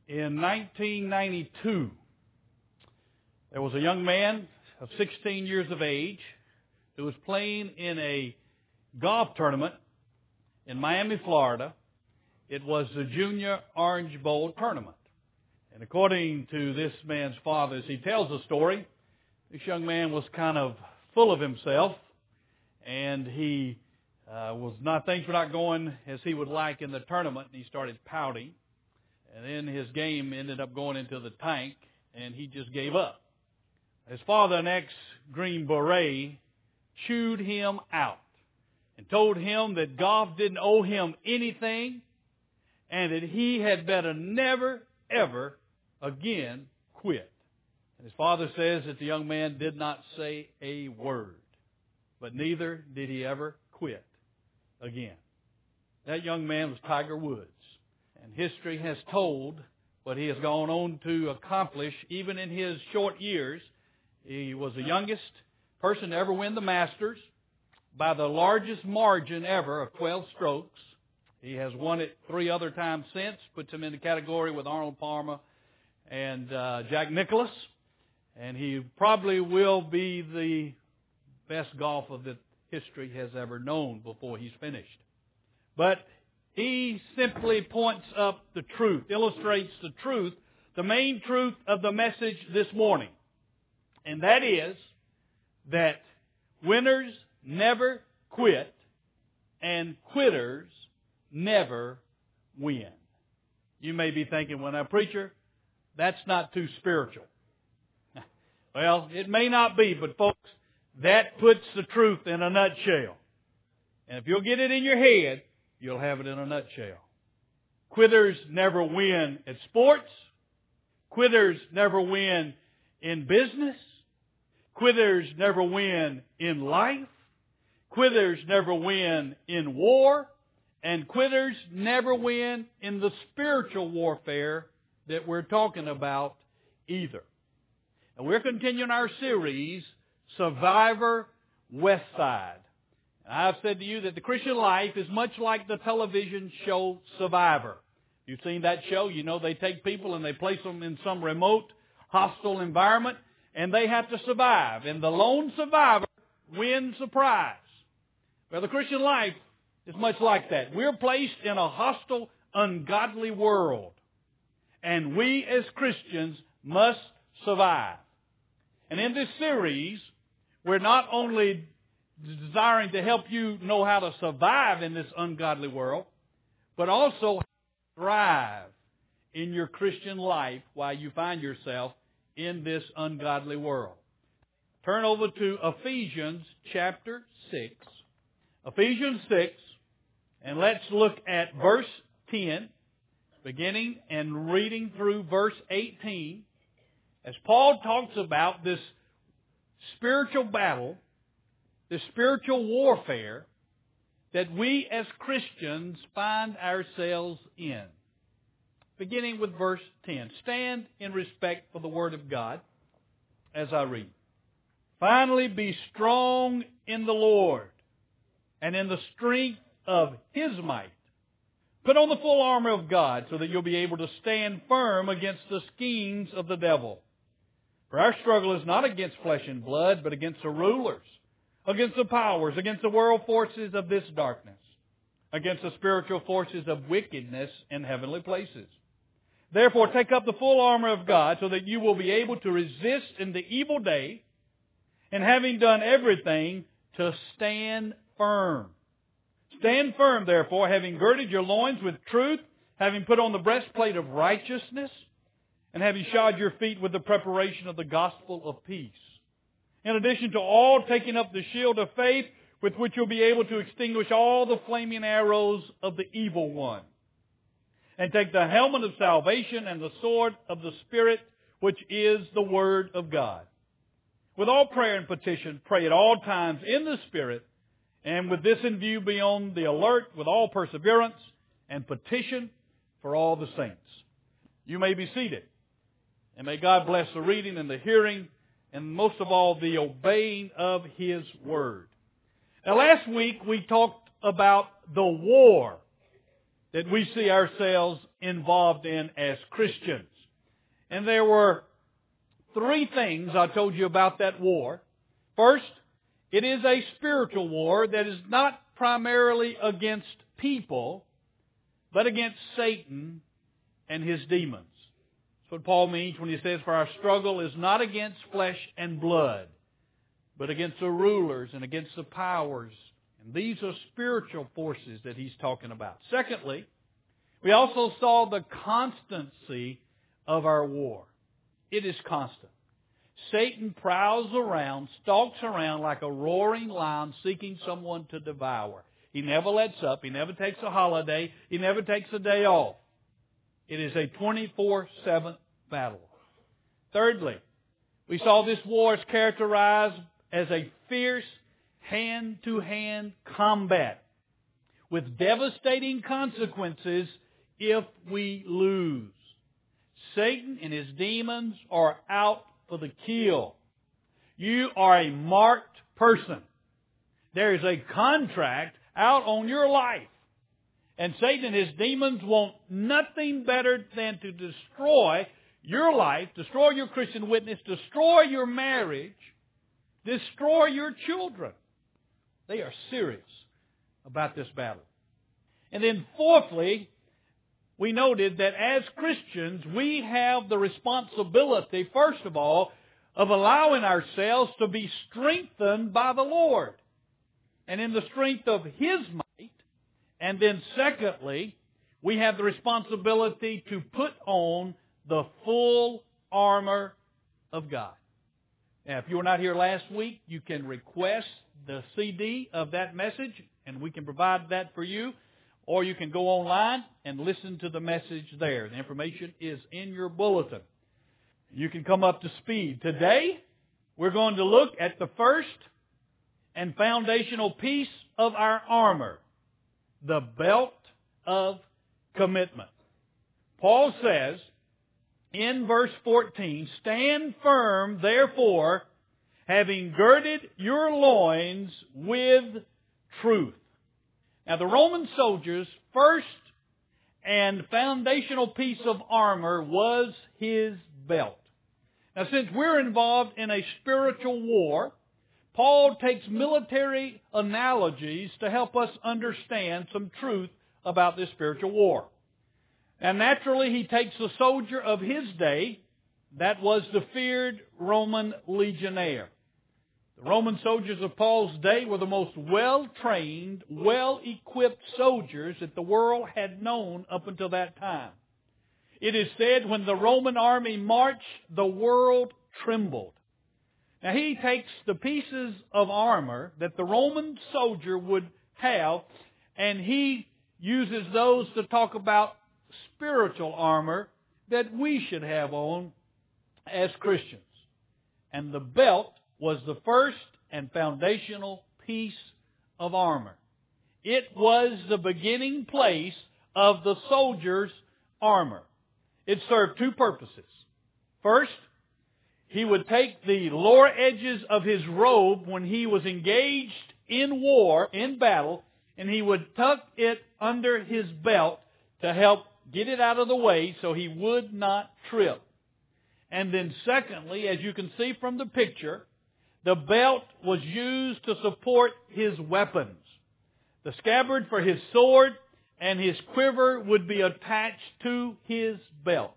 In 1992, there was a young man of 16 years of age who was playing in a golf tournament in Miami, Florida. It was the Junior Orange Bowl tournament. And according to this man's father, as he tells the story, this young man was kind of full of himself, and things were not going as he would like in the tournament, and he started pouting. And then his game ended up going into the tank, and he just gave up. His father, an ex-Green Beret, chewed him out and told him that golf didn't owe him anything and that he had better never, ever again quit. And his father says that the young man did not say a word, but neither did he ever quit again. That young man was Tiger Woods. And history has told what he has gone on to accomplish even in his short years. He was the youngest person to ever win the Masters by the largest margin ever of 12 strokes. He has won it 3 other times since, puts him in the category with Arnold Palmer and Jack Nicklaus. And he probably will be the best golfer that history has ever known before he's finished. But he simply points up the truth, illustrates the truth, the main truth of the message this morning. And that is that winners never quit and quitters never win. You may be thinking, well, now, preacher, that's not too spiritual. Well, it may not be, but folks, that puts the truth in a nutshell. And if you'll get it in your head, you'll have it in a nutshell. Quitters never win at sports. Quitters never win in business. Quitters never win in life. Quitters never win in war. And quitters never win in the spiritual warfare that we're talking about either. And we're continuing our series, Survivor Westside. I've said to you that the Christian life is much like the television show Survivor. You've seen that show. You know they take people and they place them in some remote, hostile environment, and they have to survive. And the lone survivor wins the prize. Well, the Christian life is much like that. We're placed in a hostile, ungodly world. And we as Christians must survive. And in this series, we're not only desiring to help you know how to survive in this ungodly world, but also thrive in your Christian life while you find yourself in this ungodly world. Turn over to Ephesians chapter 6. Ephesians 6, and let's look at verse 10, beginning and reading through verse 18, as Paul talks about this spiritual battle, the spiritual warfare that we as Christians find ourselves in. Beginning with verse 10. Stand in respect for the Word of God as I read. Finally, be strong in the Lord and in the strength of His might. Put on the full armor of God so that you'll be able to stand firm against the schemes of the devil. For our struggle is not against flesh and blood, but against the rulers, against the powers, against the world forces of this darkness, against the spiritual forces of wickedness in heavenly places. Therefore, take up the full armor of God so that you will be able to resist in the evil day, and having done everything, to stand firm. Stand firm, therefore, having girded your loins with truth, having put on the breastplate of righteousness, and having shod your feet with the preparation of the gospel of peace. In addition to all, taking up the shield of faith, with which you'll be able to extinguish all the flaming arrows of the evil one. And take the helmet of salvation and the sword of the Spirit, which is the Word of God. With all prayer and petition, pray at all times in the Spirit, and with this in view, be on the alert with all perseverance and petition for all the saints. You may be seated. And may God bless the reading and the hearing, and most of all, the obeying of His Word. Now, last week we talked about the war that we see ourselves involved in as Christians. And there were three things I told you about that war. First, it is a spiritual war that is not primarily against people, but against Satan and his demons. That's what Paul means when he says, "For our struggle is not against flesh and blood, but against the rulers and against the powers." And these are spiritual forces that he's talking about. Secondly, we also saw the constancy of our war. It is constant. Satan prowls around, stalks around like a roaring lion seeking someone to devour. He never lets up. He never takes a holiday. He never takes a day off. It is a 24/7 battle. Thirdly, we saw this war is characterized as a fierce hand-to-hand combat with devastating consequences if we lose. Satan and his demons are out for the kill. You are a marked person. There is a contract out on your life. And Satan and his demons want nothing better than to destroy your life, destroy your Christian witness, destroy your marriage, destroy your children. They are serious about this battle. And then fourthly, we noted that as Christians, we have the responsibility, first of all, of allowing ourselves to be strengthened by the Lord and in the strength of His might. And then secondly, we have the responsibility to put on the full armor of God. Now, if you were not here last week, you can request the CD of that message, and we can provide that for you. Or you can go online and listen to the message there. The information is in your bulletin. You can come up to speed. Today, we're going to look at the first and foundational piece of our armor, the belt of commitment. Paul says in verse 14, "Stand firm, therefore, having girded your loins with truth." Now, the Roman soldiers' first and foundational piece of armor was his belt. Now, since we're involved in a spiritual war, Paul takes military analogies to help us understand some truth about this spiritual war. And naturally, he takes the soldier of his day, that was the feared Roman legionnaire. The Roman soldiers of Paul's day were the most well-trained, well-equipped soldiers that the world had known up until that time. It is said when the Roman army marched, the world trembled. Now he takes the pieces of armor that the Roman soldier would have, and he uses those to talk about spiritual armor that we should have on as Christians. And the belt was the first and foundational piece of armor. It was the beginning place of the soldier's armor. It served two purposes. First, he would take the lower edges of his robe when he was engaged in war, in battle, and he would tuck it under his belt to help get it out of the way so he would not trip. And then secondly, as you can see from the picture, the belt was used to support his weapons. The scabbard for his sword and his quiver would be attached to his belt.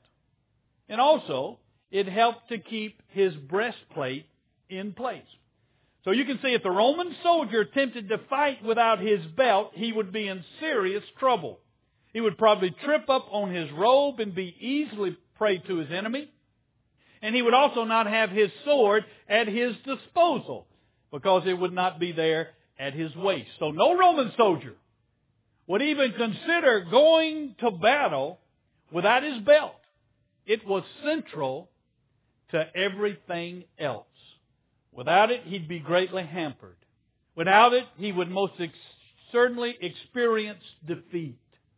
And also, it helped to keep his breastplate in place. So you can see if the Roman soldier attempted to fight without his belt, he would be in serious trouble. He would probably trip up on his robe and be easily prey to his enemy. And he would also not have his sword at his disposal because it would not be there at his waist. So no Roman soldier would even consider going to battle without his belt. It was central to everything else. Without it, he'd be greatly hampered. Without it, he would most certainly experience defeat.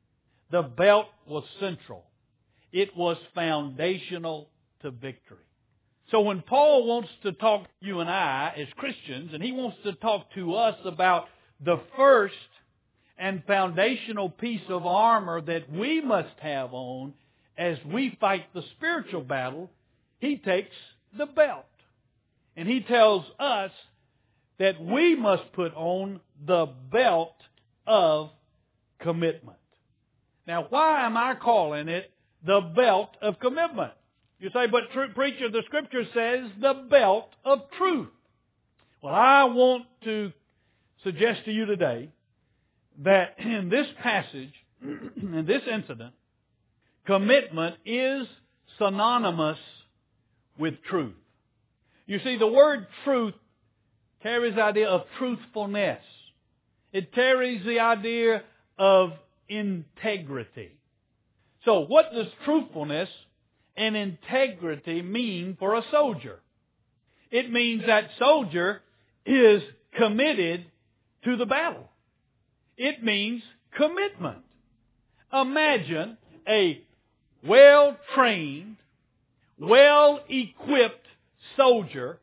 The belt was central. It was foundational to victory. So when Paul wants to talk to you and I as Christians, and he wants to talk to us about the first and foundational piece of armor that we must have on as we fight the spiritual battle, He takes the belt. And He tells us that we must put on the belt of commitment. Now, why am I calling it the belt of commitment? You say, but preacher, the Scripture says the belt of truth. Well, I want to suggest to you today that in this passage, in this incident, commitment is synonymous with truth. You see, the word truth carries the idea of truthfulness. It carries the idea of integrity. So what does truthfulness and integrity mean for a soldier? It means that soldier is committed to the battle. It means commitment. Imagine a well-trained, well-equipped soldier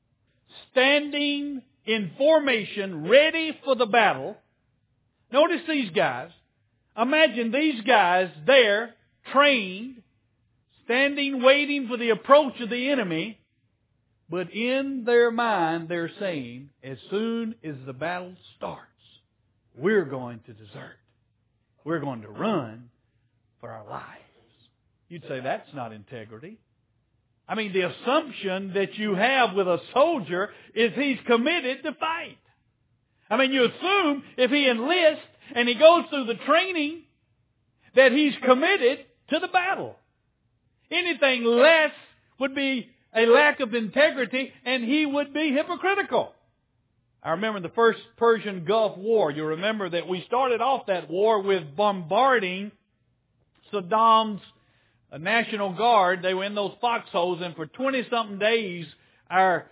standing in formation ready for the battle. Notice these guys. Imagine these guys there, trained, standing waiting for the approach of the enemy. But in their mind they're saying, as soon as the battle starts, we're going to desert. We're going to run for our lives. You'd say that's not integrity. I mean, the assumption that you have with a soldier is he's committed to fight. I mean, you assume if he enlists and he goes through the training that he's committed to the battle. Anything less would be a lack of integrity, and he would be hypocritical. I remember the first Persian Gulf War. You remember that we started off that war with bombarding Saddam's National Guard. They were in those foxholes, and for 20-something days, our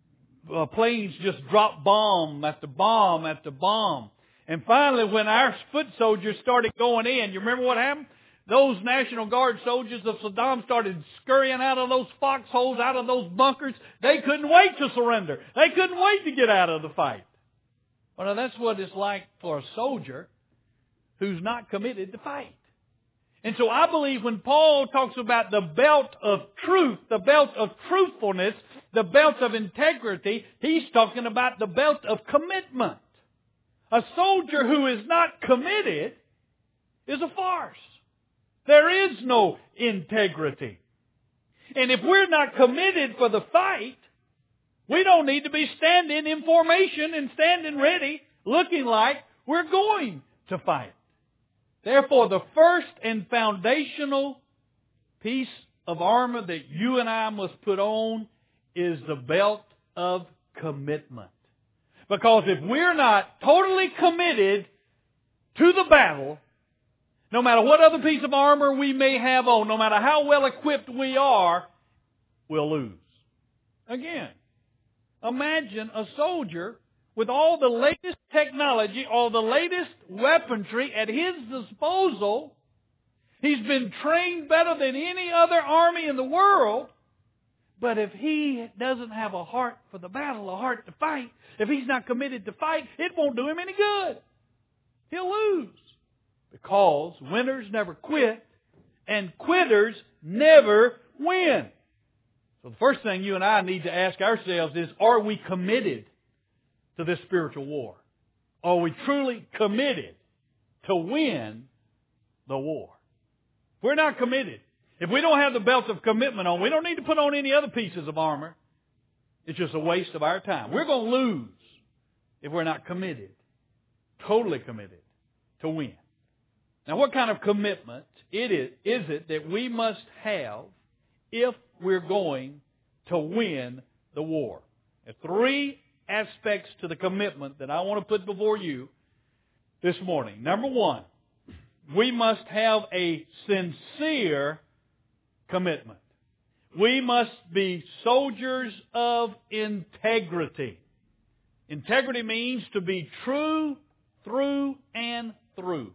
planes just dropped bomb after bomb after bomb. And finally, when our foot soldiers started going in, you remember what happened? Those National Guard soldiers of Saddam started scurrying out of those foxholes, out of those bunkers. They couldn't wait to surrender. They couldn't wait to get out of the fight. Well, that's what it's like for a soldier who's not committed to fight. And so I believe when Paul talks about the belt of truth, the belt of truthfulness, the belt of integrity, he's talking about the belt of commitment. A soldier who is not committed is a farce. There is no integrity. And if we're not committed for the fight, we don't need to be standing in formation and standing ready, looking like we're going to fight. Therefore, the first and foundational piece of armor that you and I must put on is the belt of commitment. Because if we're not totally committed to the battle, no matter what other piece of armor we may have on, no matter how well equipped we are, we'll lose. Again, imagine a soldier with all the latest technology, all the latest weaponry at his disposal. He's been trained better than any other army in the world. But if he doesn't have a heart for the battle, a heart to fight, if he's not committed to fight, it won't do him any good. He'll lose. Because winners never quit, and quitters never win. So the first thing you and I need to ask ourselves is, are we committed to this spiritual war? Are we truly committed to win the war? If we're not committed, if we don't have the belt of commitment on, we don't need to put on any other pieces of armor. It's just a waste of our time. We're going to lose if we're not committed, totally committed to win. Now, what kind of commitment is it that we must have if we're going to win the war? There are three aspects to the commitment that I want to put before you this morning. Number one, we must have a sincere commitment. We must be soldiers of integrity. Integrity means to be true through and through.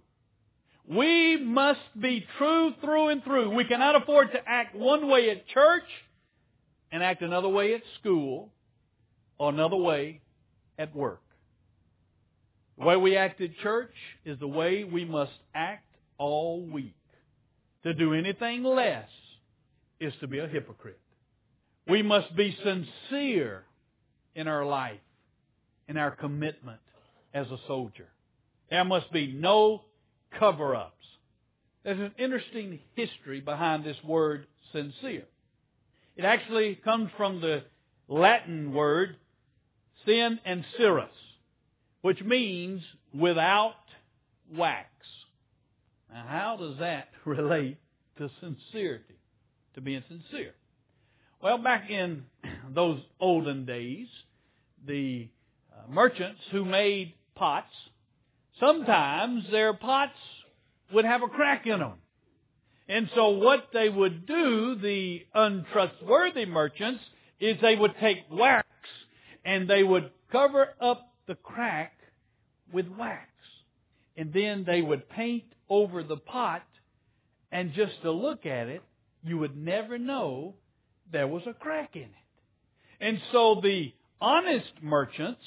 We must be true through and through. We cannot afford to act one way at church and act another way at school or another way at work. The way we act at church is the way we must act all week. To do anything less is to be a hypocrite. We must be sincere in our life, in our commitment as a soldier. There must be no cover-ups. There's an interesting history behind this word sincere. It actually comes from the Latin word sin and cirrus, which means without wax. Now, how does that relate to sincerity, to being sincere? Well, back in those olden days, the merchants who made pots, sometimes their pots would have a crack in them. And so what they would do, the untrustworthy merchants, is they would take wax and they would cover up the crack with wax. And then they would paint over the pot, and just to look at it, you would never know there was a crack in it. And so the honest merchants,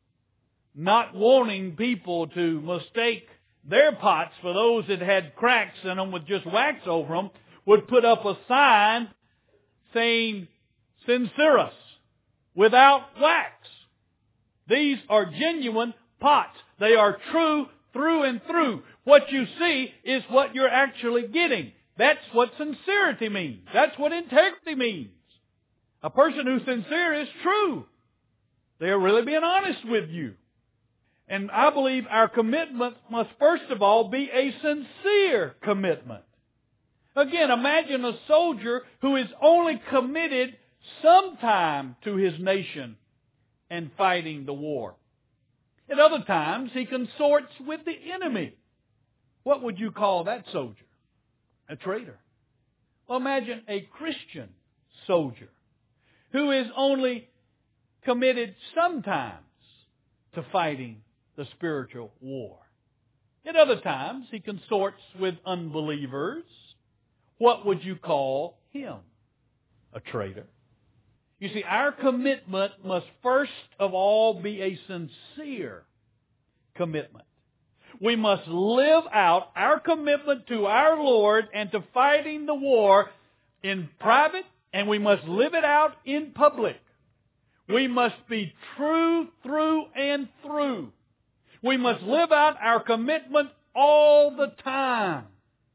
not wanting people to mistake their pots for those that had cracks in them with just wax over them, would put up a sign saying, Sincerus, without wax. These are genuine pots. They are true through and through. What you see is what you're actually getting. That's what sincerity means. That's what integrity means. A person who's sincere is true. They're really being honest with you. And I believe our commitment must first of all be a sincere commitment. Again, imagine a soldier who is only committed sometime to his nation and fighting the war. At other times, he consorts with the enemy. What would you call that soldier? A traitor. Well, imagine a Christian soldier who is only committed sometimes to fighting the spiritual war. At other times, he consorts with unbelievers. What would you call him? A traitor. You see, our commitment must first of all be a sincere commitment. We must live out our commitment to our Lord and to fighting the war in private, and we must live it out in public. We must be true through and through. We must live out our commitment all the time,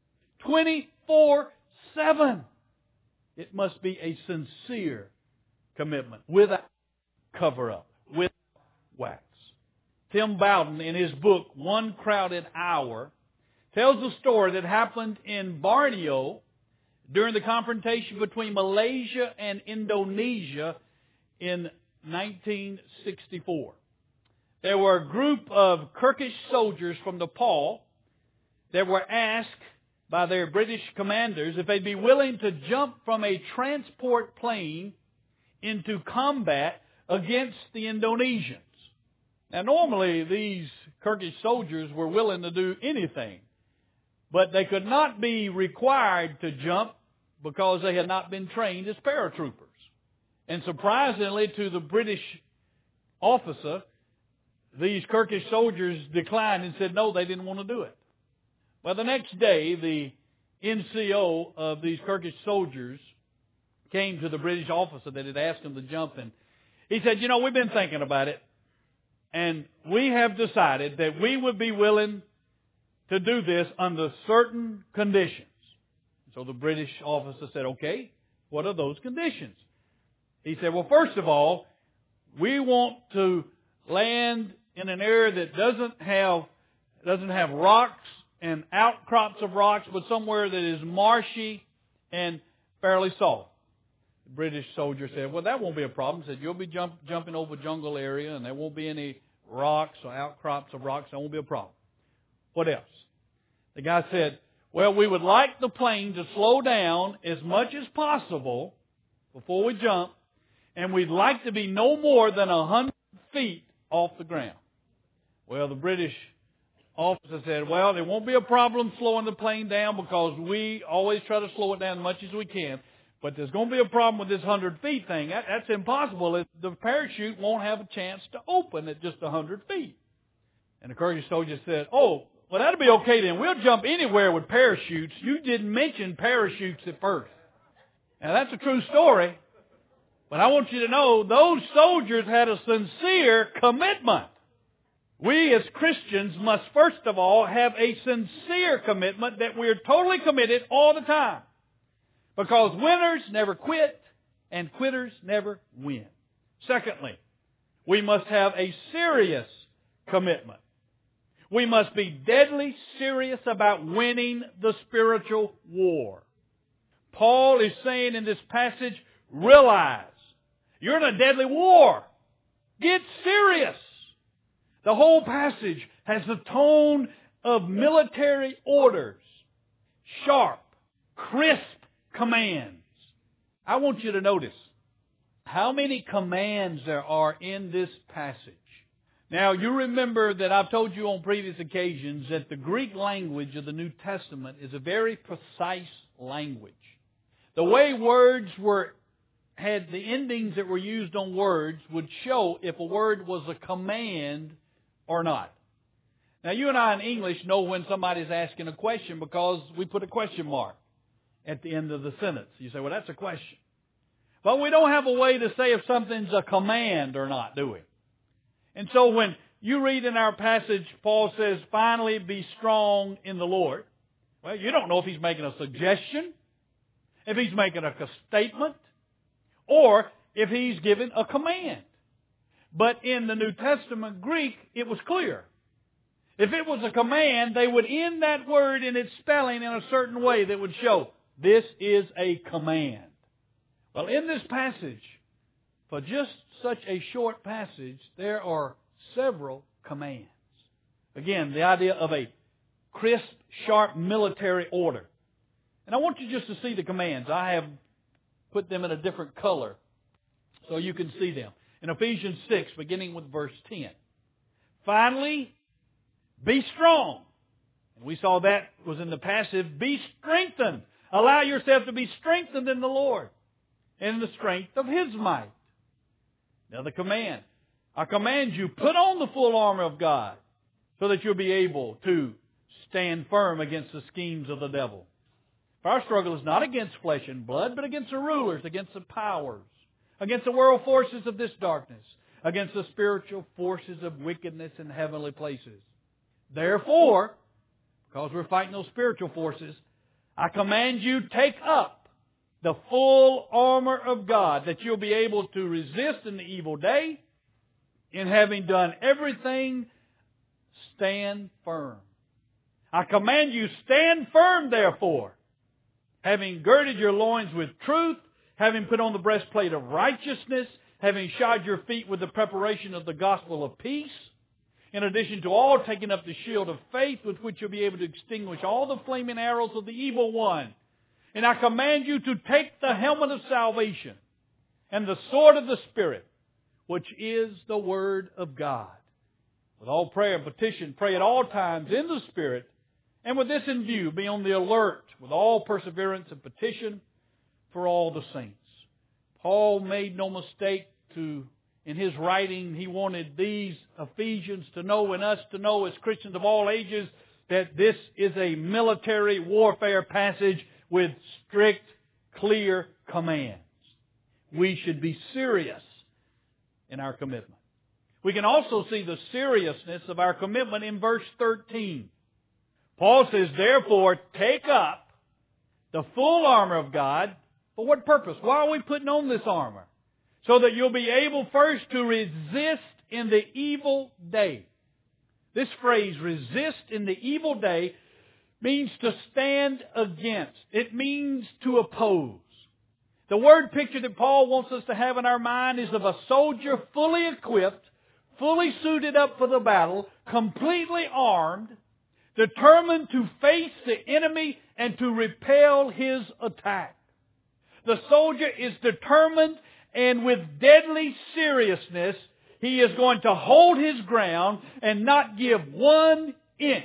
24/7. It must be a sincere commitment, without cover-up, without wax. Tim Bowden, in his book, One Crowded Hour, tells a story that happened in Borneo during the confrontation between Malaysia and Indonesia in 1964. There were a group of Turkish soldiers from Nepal that were asked by their British commanders if they'd be willing to jump from a transport plane into combat against the Indonesians. Now, normally these Turkish soldiers were willing to do anything, but they could not be required to jump because they had not been trained as paratroopers. And surprisingly to the British officer, these Turkish soldiers declined and said no, they didn't want to do it. Well, the next day, the NCO of these Turkish soldiers came to the British officer that had asked him to jump, and he said, we've been thinking about it, and we have decided that we would be willing to do this under certain conditions. So the British officer said, okay, what are those conditions? He said, well, first of all, we want to land in an area that doesn't have rocks and outcrops of rocks, but somewhere that is marshy and fairly soft. The British soldier said, well, that won't be a problem. He said, you'll be jumping over a jungle area, and there won't be any rocks or outcrops of rocks. That won't be a problem. What else? The guy said, well, we would like the plane to slow down as much as possible before we jump, and we'd like to be no more than 100 feet off the ground. Well, the British officer said, well, there won't be a problem slowing the plane down because we always try to slow it down as much as we can. But there's going to be a problem with this 100 feet thing. That's impossible. The parachute won't have a chance to open at just 100 feet. And the courageous soldier said, "Oh, well, that'll be okay then. We'll jump anywhere with parachutes. You didn't mention parachutes at first." Now, that's a true story. But I want you to know those soldiers had a sincere commitment. We as Christians must first of all have a sincere commitment that we're totally committed all the time. Because winners never quit and quitters never win. Secondly, we must have a serious commitment. We must be deadly serious about winning the spiritual war. Paul is saying in this passage, realize you're in a deadly war. Get serious. The whole passage has the tone of military orders. Sharp, crisp commands. I want you to notice how many commands there are in this passage. Now, you remember that I've told you on previous occasions that the Greek language of the New Testament is a very precise language. The way words had the endings that were used on words would show if a word was a command or not. Now, you and I in English know when somebody's asking a question because we put a question mark at the end of the sentence. You say, well, that's a question. But we don't have a way to say if something's a command or not, do we? And so when you read in our passage, Paul says, finally be strong in the Lord. Well, you don't know if he's making a suggestion, if he's making a statement, or if he's giving a command. But in the New Testament Greek, it was clear. If it was a command, they would end that word in its spelling in a certain way that would show this is a command. Well, in this passage, for just such a short passage, there are several commands. Again, the idea of a crisp, sharp military order. And I want you just to see the commands. I have put them in a different color so you can see them. In Ephesians 6, beginning with verse 10. Finally, be strong. And we saw that was in the passive. Be strengthened. Allow yourself to be strengthened in the Lord and in the strength of His might. Now the command. I command you, put on the full armor of God so that you'll be able to stand firm against the schemes of the devil. For our struggle is not against flesh and blood, but against the rulers, against the powers, against the world forces of this darkness, against the spiritual forces of wickedness in heavenly places. Therefore, because we're fighting those spiritual forces, I command you, take up the full armor of God, that you'll be able to resist in the evil day, and having done everything, stand firm. I command you, stand firm, therefore, having girded your loins with truth, having put on the breastplate of righteousness, having shod your feet with the preparation of the gospel of peace, in addition to all, taking up the shield of faith with which you'll be able to extinguish all the flaming arrows of the evil one. And I command you to take the helmet of salvation and the sword of the Spirit, which is the Word of God. With all prayer and petition, pray at all times in the Spirit, and with this in view, be on the alert with all perseverance and petition for all the saints. Paul made no mistake in his writing, he wanted these Ephesians to know and us to know as Christians of all ages that this is a military warfare passage with strict, clear commands. We should be serious in our commitment. We can also see the seriousness of our commitment in verse 13. Paul says, therefore, take up the full armor of God. For what purpose? Why are we putting on this armor? So that you'll be able first to resist in the evil day. This phrase, resist in the evil day, means to stand against. It means to oppose. The word picture that Paul wants us to have in our mind is of a soldier fully equipped, fully suited up for the battle, completely armed, determined to face the enemy and to repel his attack. The soldier is determined, and with deadly seriousness, he is going to hold his ground and not give 1 inch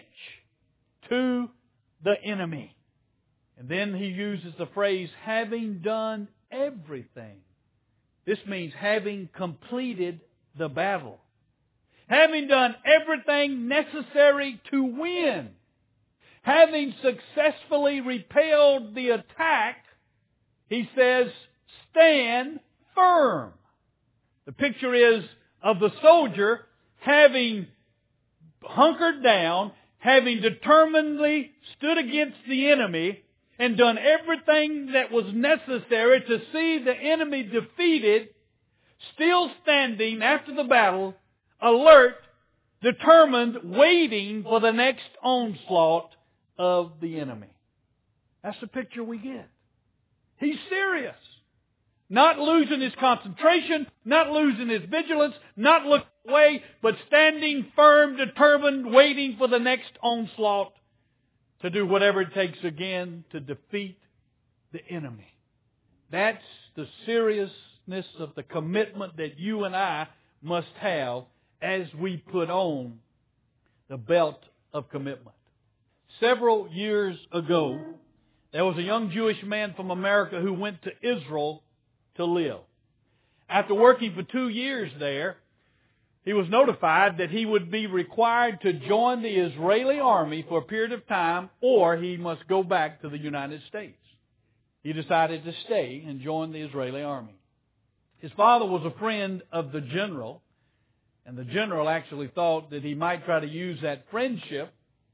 to the enemy. And then he uses the phrase, having done everything. This means having completed the battle. having done everything necessary to win, having successfully repelled the attack, he says, stand firm. The picture is of the soldier having hunkered down, having determinedly stood against the enemy and done everything that was necessary to see the enemy defeated, still standing after the battle, alert, determined, waiting for the next onslaught of the enemy. That's the picture we get. He's serious. Not losing his concentration, not losing his vigilance, not looking away, but standing firm, determined, waiting for the next onslaught to do whatever it takes again to defeat the enemy. That's the seriousness of the commitment that you and I must have as we put on the belt of commitment. Several years ago, there was a young Jewish man from America who went to Israel to live. After working for 2 years there, he was notified that he would be required to join the Israeli army for a period of time, or he must go back to the United States. He decided to stay and join the Israeli army. His father was a friend of the general, and the general actually thought that he might try to use that friendship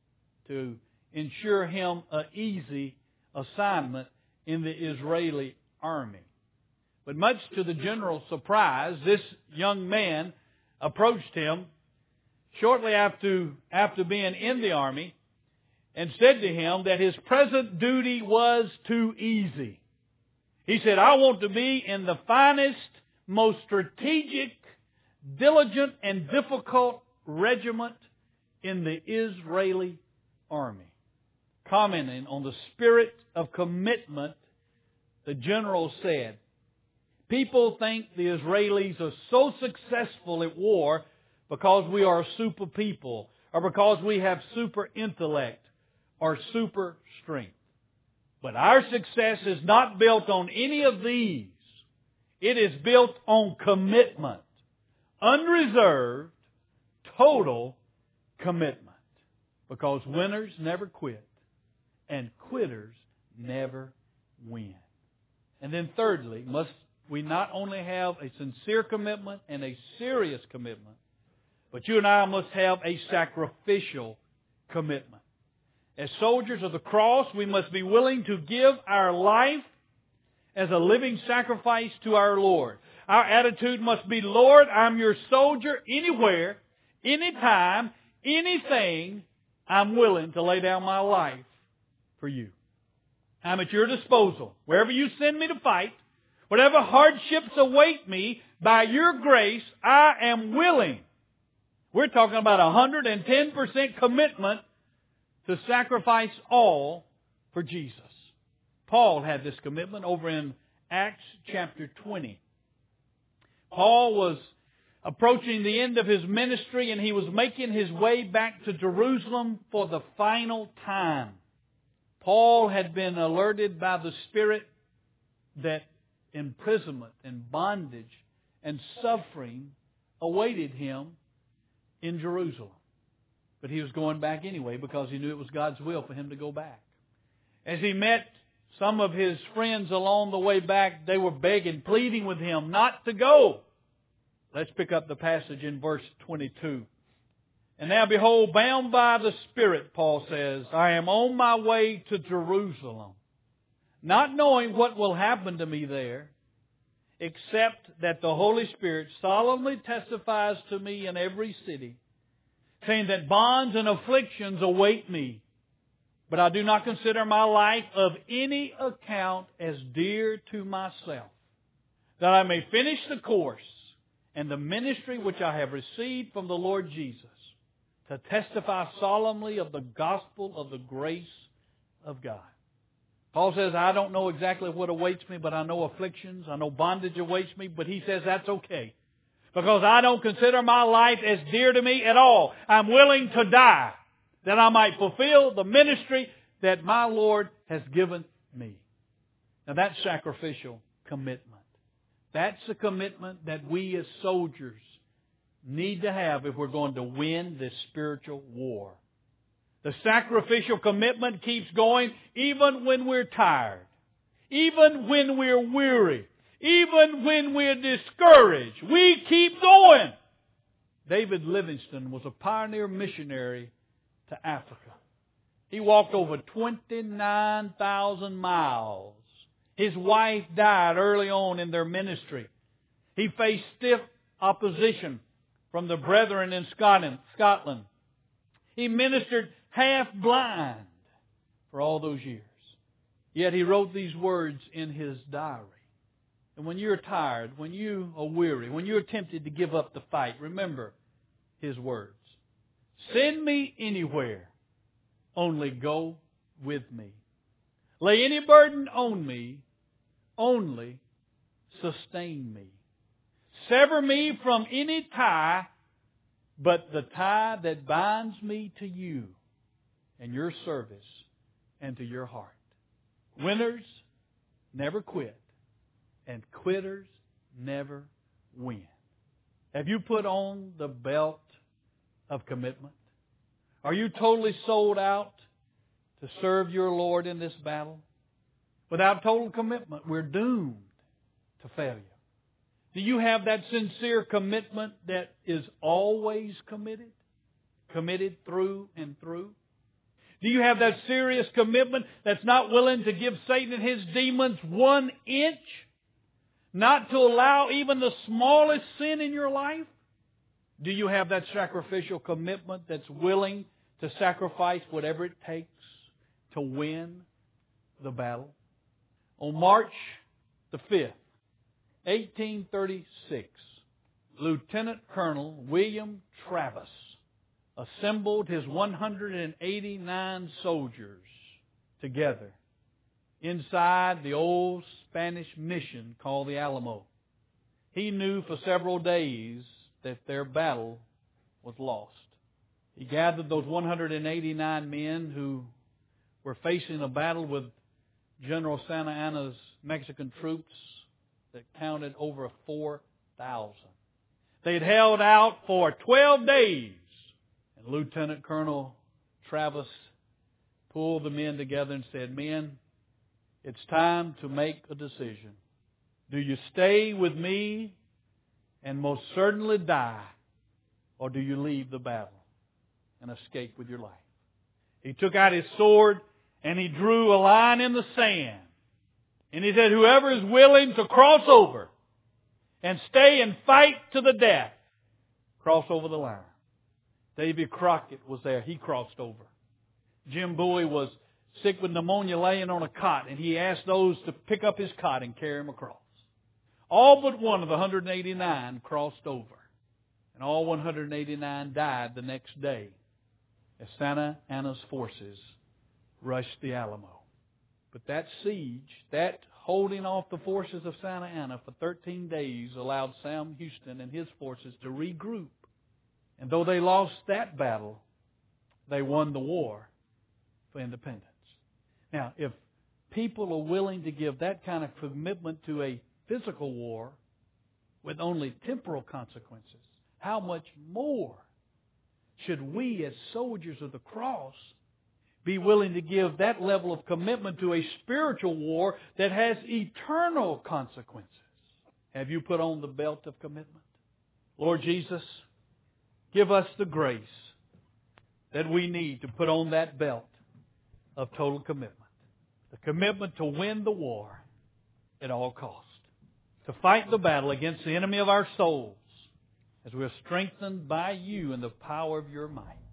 to ensure him an easy assignment in the Israeli army. But much to the general's surprise, this young man approached him shortly after being in the army and said to him that his present duty was too easy. He said, I want to be in the finest, most strategic, diligent, and difficult regiment in the Israeli army. Commenting on the spirit of commitment, the general said, people think the Israelis are so successful at war because we are super people, or because we have super intellect, or super strength. But our success is not built on any of these. It is built on commitment. Unreserved, total commitment. Because winners never quit, and quitters never win. And then thirdly, must we not only have a sincere commitment and a serious commitment, but you and I must have a sacrificial commitment. As soldiers of the cross, we must be willing to give our life as a living sacrifice to our Lord. Our attitude must be, Lord, I'm your soldier anywhere, anytime, anything. I'm willing to lay down my life for you. I'm at your disposal. Wherever you send me to fight, whatever hardships await me, by your grace, I am willing. We're talking about 110% commitment to sacrifice all for Jesus. Paul had this commitment over in Acts chapter 20. Paul was approaching the end of his ministry, and he was making his way back to Jerusalem for the final time. Paul had been alerted by the Spirit that imprisonment and bondage and suffering awaited him in Jerusalem. But he was going back anyway because he knew it was God's will for him to go back. As he met some of his friends along the way back, they were begging, pleading with him not to go. Let's pick up the passage in verse 22. And now behold, bound by the Spirit, Paul says, I am on my way to Jerusalem, not knowing what will happen to me there, except that the Holy Spirit solemnly testifies to me in every city, saying that bonds and afflictions await me. But I do not consider my life of any account as dear to myself, that I may finish the course and the ministry which I have received from the Lord Jesus, to testify solemnly of the gospel of the grace of God. Paul says, I don't know exactly what awaits me, but I know afflictions, I know bondage awaits me, but he says that's okay. Because I don't consider my life as dear to me at all. I'm willing to die, that I might fulfill the ministry that my Lord has given me. Now that's sacrificial commitment. That's a commitment that we as soldiers need to have if we're going to win this spiritual war. The sacrificial commitment keeps going even when we're tired, even when we're weary, even when we're discouraged. We keep going. David Livingstone was a pioneer missionary to Africa. He walked over 29,000 miles. His wife died early on in their ministry. He faced stiff opposition from the brethren in Scotland. He ministered half blind for all those years. Yet he wrote these words in his diary. And when you're tired, when you are weary, when you're tempted to give up the fight, remember his words. Send me anywhere, only go with me. Lay any burden on me, only sustain me. Sever me from any tie, but the tie that binds me to you and your service and to your heart. Winners never quit, and quitters never win. Have you put on the belt of commitment? Are you totally sold out to serve your Lord in this battle? Without total commitment, we're doomed to failure. Do you have that sincere commitment that is always committed? Committed through and through? Do you have that serious commitment that's not willing to give Satan and his demons 1 inch? Not to allow even the smallest sin in your life? Do you have that sacrificial commitment that's willing to sacrifice whatever it takes to win the battle? On March the 5th, 1836, Lieutenant Colonel William Travis assembled his 189 soldiers together inside the old Spanish mission called the Alamo. He knew for several days that their battle was lost. He gathered those 189 men who were facing a battle with General Santa Anna's Mexican troops that counted over 4,000. They had held out for 12 days. And Lieutenant Colonel Travis pulled the men together and said, "Men, it's time to make a decision. Do you stay with me and most certainly die, or do you leave the battle and escape with your life?" He took out his sword and he drew a line in the sand. And he said, "Whoever is willing to cross over and stay and fight to the death, cross over the line." Davy Crockett was there. He crossed over. Jim Bowie was sick with pneumonia laying on a cot, and he asked those to pick up his cot and carry him across. All but one of the 189 crossed over. And all 189 died the next day as Santa Anna's forces rushed the Alamo. But that siege, that holding off the forces of Santa Anna for 13 days allowed Sam Houston and his forces to regroup. And though they lost that battle, they won the war for independence. Now, if people are willing to give that kind of commitment to a physical war with only temporal consequences, how much more should we as soldiers of the cross be willing to give that level of commitment to a spiritual war that has eternal consequences? Have you put on the belt of commitment? Lord Jesus, give us the grace that we need to put on that belt of total commitment. The commitment to win the war at all costs. To fight the battle against the enemy of our souls as we are strengthened by you in the power of your might.